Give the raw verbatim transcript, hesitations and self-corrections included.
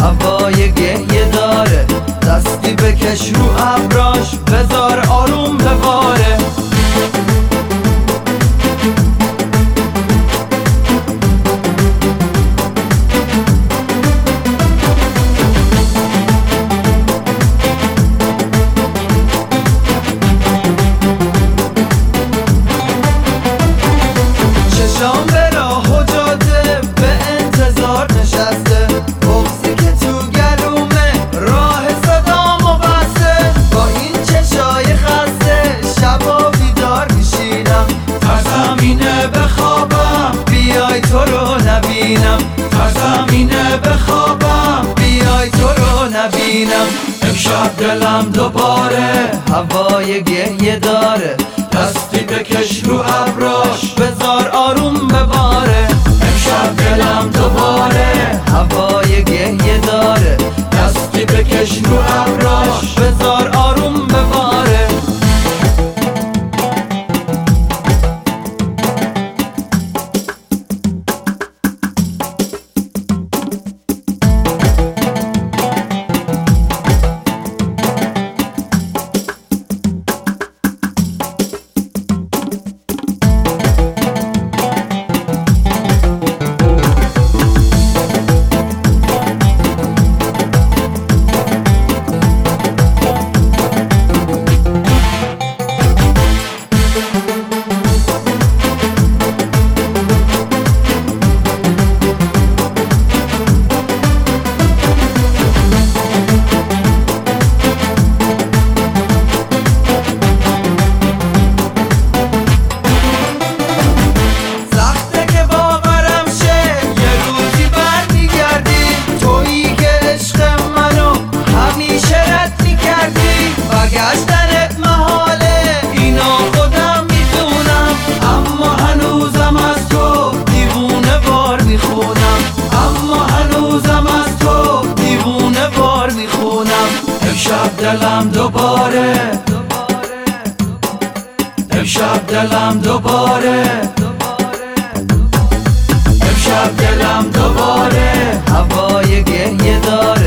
هوای گهیه داره، دستی بکش رو ابراش بذار آروم بباره. چشام به راه و جاده به انتظار نشسته، بغضی که تو گلومه راه صدامو بسته. با این چشای خسته شبا بیدار میشینم، ترسم اینه بخوابم بیای تو رو نبینم، ترسم اینه بخوابم بیای تو رو نبینم. امشب دلم دوباره هوای گهیه داره، دستی بکش رو ابراش بذار آروم بباره. امشب دلم دوباره هوای گهیه داره، دستی بکش رو ابراش بذار آروم بباره. برگشتنت محاله اینو خودم میدونم، اما هنوزم از تو دیوونه وار میخونم، اما هنوزم از تو دیوونه وار میخونم. امشب دلم دوباره، امشب دلم دوباره، امشب دلم دوباره هوای گهیه داره،